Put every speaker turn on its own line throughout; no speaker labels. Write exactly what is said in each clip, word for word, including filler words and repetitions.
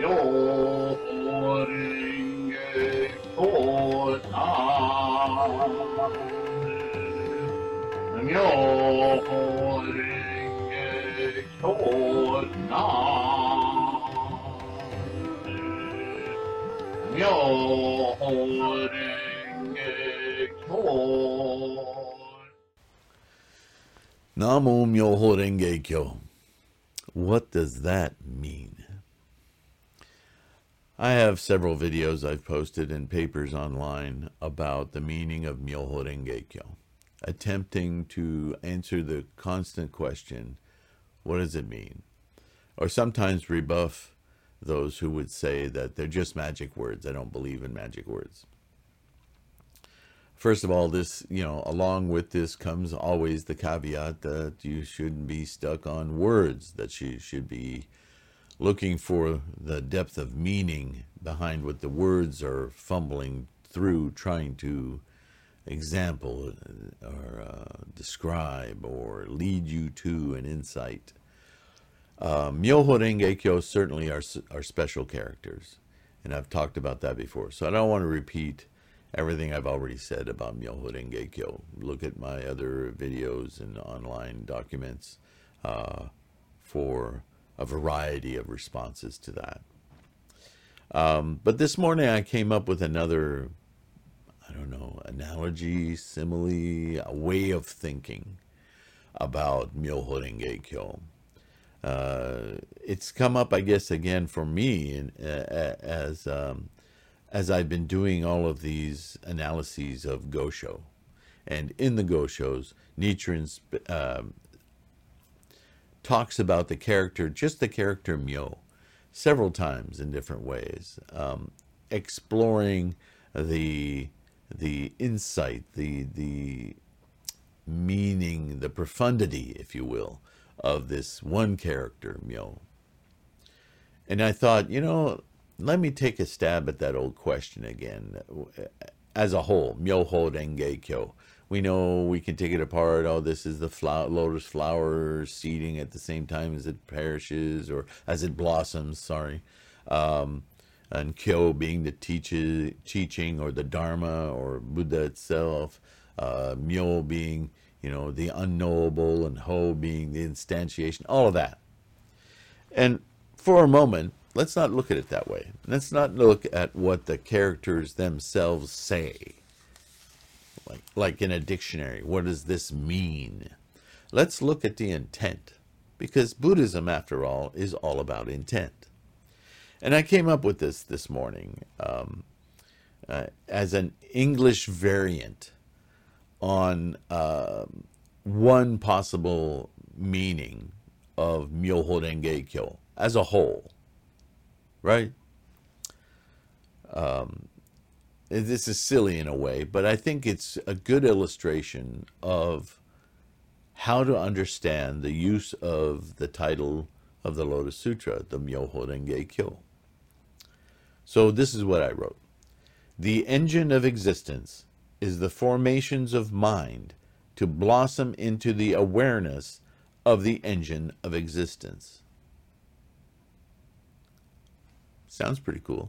Myoho-renge Kyo-nan. Myoho-renge Kyo-nan. Myoho-renge Kyo.
Namo Myoho Renge Kyo. What does that mean? I have several videos I've posted and papers online about the meaning of Myoho Renge Kyo, attempting to answer the constant question, what does it mean? Or sometimes rebuff those who would say that they're just magic words. I don't believe in magic words. First of all, this, you know, along with this comes always the caveat that you shouldn't be stuck on words, that you should be looking for the depth of meaning behind what the words are fumbling through, trying to example or uh, describe or lead you to an insight. Uh, Myoho Renge Kyo certainly are, are special characters, and I've talked about that before, so I don't want to repeat everything I've already said about Myoho Renge Kyo. Look at my other videos and online documents uh, for a variety of responses to that. Um, but this morning I came up with another, I don't know, analogy, simile, a way of thinking about Myoho Renge Kyo. Uh, it's come up, I guess, again for me in, uh, as um, as I've been doing all of these analyses of Gosho. And in the Goshos, Nichiren uh, talks about the character, just the character Myo, several times in different ways, um, exploring the the insight, the the meaning, the profundity, if you will, of this one character, Myo. And I thought, you know, let me take a stab at that old question again. As a whole, Myoho Renge Kyo. We know we can take it apart. Oh, this is the flower, lotus flower seeding at the same time as it perishes or as it blossoms, sorry. Um, and Kyo being the teach teaching or the Dharma or Buddha itself. Uh, Myo being, you know, the unknowable, and Ho being the instantiation, all of that. And for a moment, let's not look at it that way. Let's not look at what the characters themselves say. Like, like in a dictionary, what does this mean? Let's look at the intent, because Buddhism, after all, is all about intent. And I came up with this this morning um, uh, as an English variant on uh, one possible meaning of Myoho Renge Kyo as a whole, right? Um, this is silly in a way, but I think it's a good illustration of how to understand the use of the title of the Lotus Sutra, the Myoho Renge Kyo. So this is what I wrote. The engine of existence is the formations of mind to blossom into the awareness of the engine of existence. Sounds pretty cool.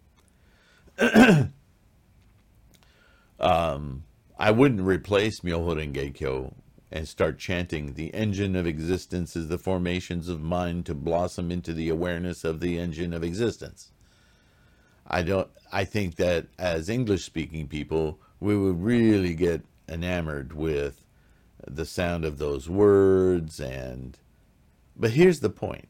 um, I wouldn't replace Myoho Renge Kyo and start chanting, the engine of existence is the formations of mind to blossom into the awareness of the engine of existence. I don't. I think that as English-speaking people, we would really get enamored with the sound of those words. And but here's the point.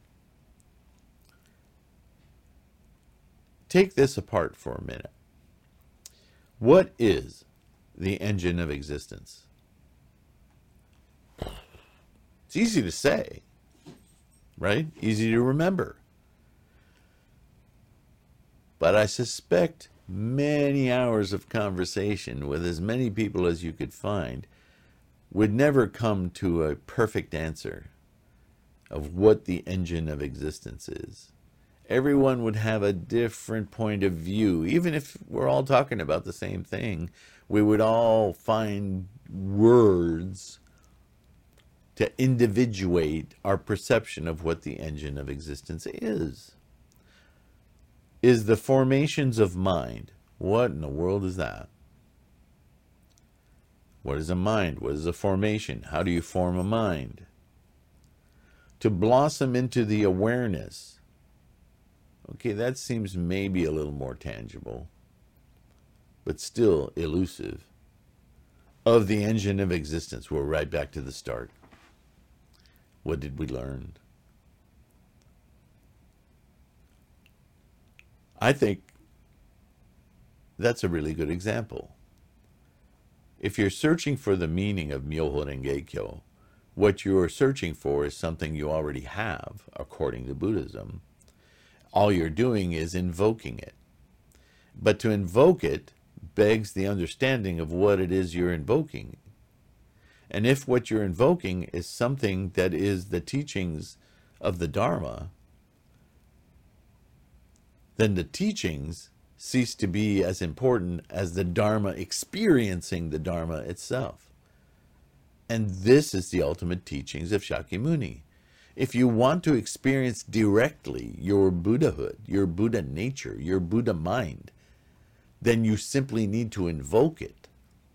Take this apart for a minute. What is the engine of existence? It's easy to say, right? Easy to remember. But I suspect many hours of conversation with as many people as you could find would never come to a perfect answer of what the engine of existence is. Everyone would have a different point of view. Even if we're all talking about the same thing, we would all find words to individuate our perception of what the engine of existence is. is the formations of mind. What in the world is that? What is a mind? What is a formation? How do you form a mind? To blossom into the awareness. Okay, that seems maybe a little more tangible, but still elusive. Of the engine of existence. We're right back to the start. What did we learn? I think that's a really good example. If you're searching for the meaning of Myoho Renge Kyo, what you are searching for is something you already have, according to Buddhism. All you're doing is invoking it. But to invoke it begs the understanding of what it is you're invoking. And if what you're invoking is something that is the teachings of the Dharma, then the teachings cease to be as important as the Dharma experiencing the Dharma itself. And this is the ultimate teachings of Shakyamuni. If you want to experience directly your Buddhahood, your Buddha nature, your Buddha mind, then you simply need to invoke it.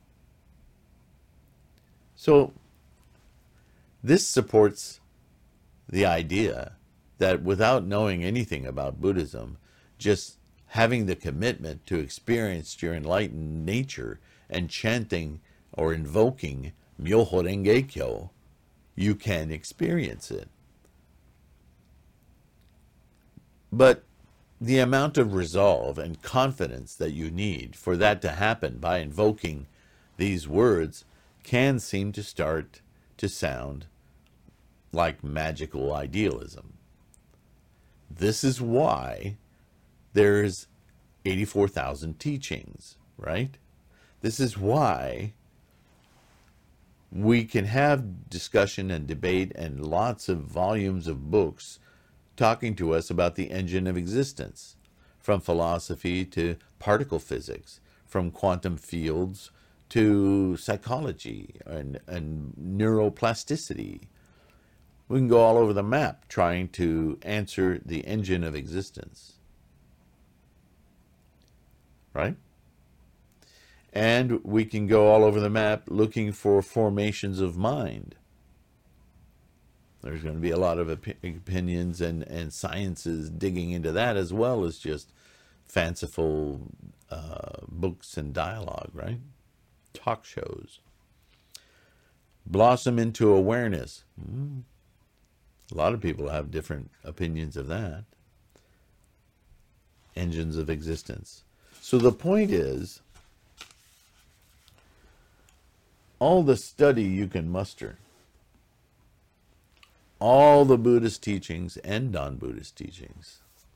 So this supports the idea that without knowing anything about Buddhism, just having the commitment to experience your enlightened nature and chanting or invoking Myoho Renge Kyo, you can experience it. But the amount of resolve and confidence that you need for that to happen by invoking these words can seem to start to sound like magical idealism. This is why there's eighty-four thousand teachings, right? This is why we can have discussion and debate and lots of volumes of books talking to us about the engine of existence, from philosophy to particle physics, from quantum fields to psychology and, and neuroplasticity. We can go all over the map trying to answer the engine of existence. Right? And we can go all over the map looking for formations of mind. There's going to be a lot of op- opinions and, and sciences digging into that, as well as just fanciful uh, books and dialogue, right? Talk shows. Blossom into awareness. Mm. A lot of people have different opinions of that. Engines of existence. So the point is, all the study you can muster, all the Buddhist teachings and non-Buddhist teachings.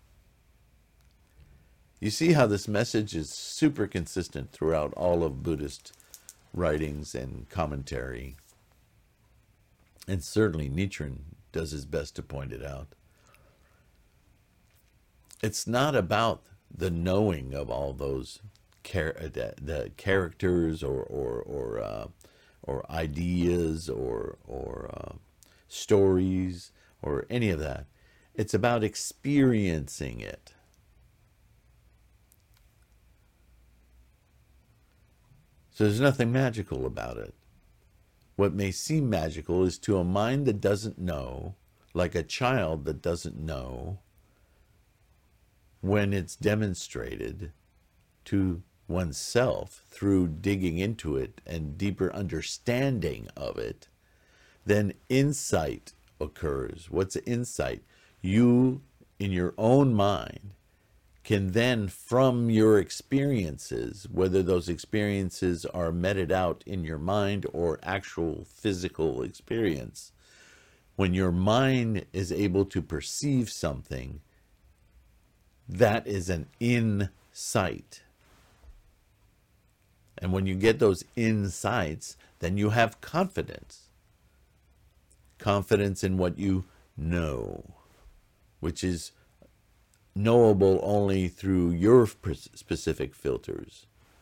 You see how this message is super consistent throughout all of Buddhist writings and commentary. And certainly Nichiren does his best to point it out. It's not about the knowing of all those char- the, the characters or or or uh, or ideas or or uh, stories or any of that. It's about experiencing it. So there's nothing magical about it. What may seem magical is to a mind that doesn't know, like a child that doesn't know, when it's demonstrated to oneself through digging into it and deeper understanding of it, then insight occurs. What's insight? You, in your own mind, can then, from your experiences, whether those experiences are meted out in your mind or actual physical experience, when your mind is able to perceive something, that is an insight. And when you get those insights, then you have confidence. Confidence in what you know, which is knowable only through your specific filters.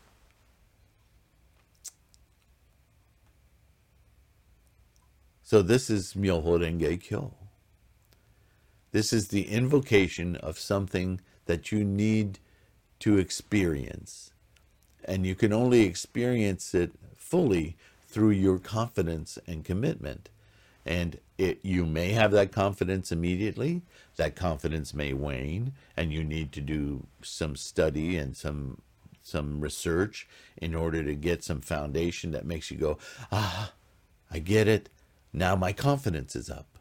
So this is Myoho Renge Kyo. This is the invocation of something that you need to experience. And you can only experience it fully through your confidence and commitment. And it, you may have that confidence immediately. That confidence may wane, and you need to do some study and some some research in order to get some foundation that makes you go, ah, I get it. Now my confidence is up.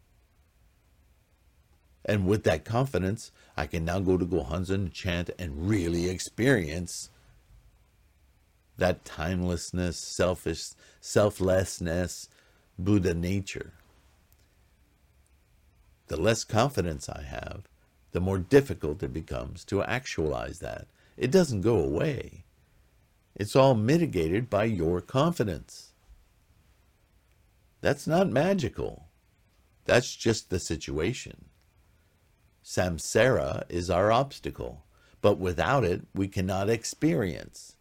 And with that confidence, I can now go to Gohonzon, chant, and really experience that timelessness, selfish, selflessness, Buddha nature. The less confidence I have, the more difficult it becomes to actualize that. It doesn't go away. It's all mitigated by your confidence. That's not magical. That's just the situation. Samsara is our obstacle, but without it, we cannot experience.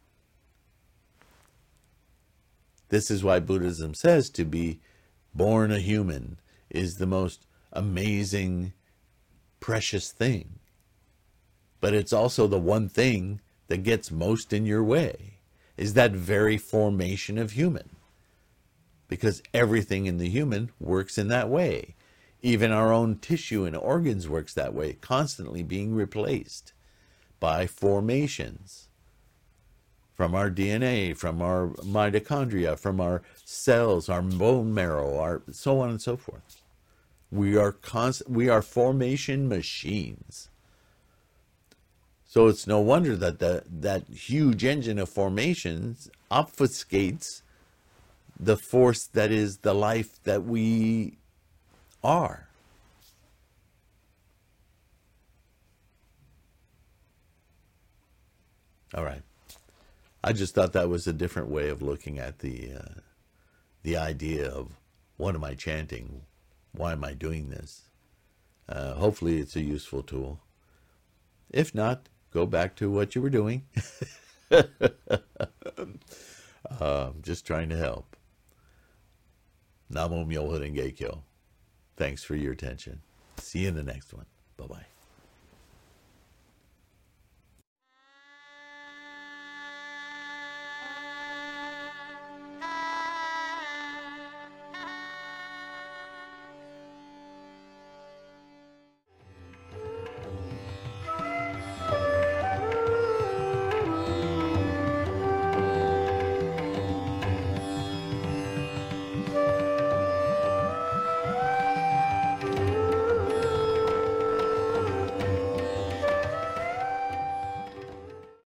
This is why Buddhism says to be born a human is the most amazing, precious thing. But it's also the one thing that gets most in your way, is that very formation of human. Because everything in the human works in that way. Even our own tissue and organs works that way, constantly being replaced by formations. From our D N A, from our mitochondria, from our cells, our bone marrow, our so on and so forth. We are const- we are formation machines. So it's no wonder that the, that huge engine of formations obfuscates the force that is the life that we are. All right. I just thought that was a different way of looking at the uh, the idea of what am I chanting? Why am I doing this? Uh, hopefully it's a useful tool. If not, go back to what you were doing. uh, just trying to help. Namo Myoho Renge Kyo. Thanks for your attention. See you in the next one. Bye-bye.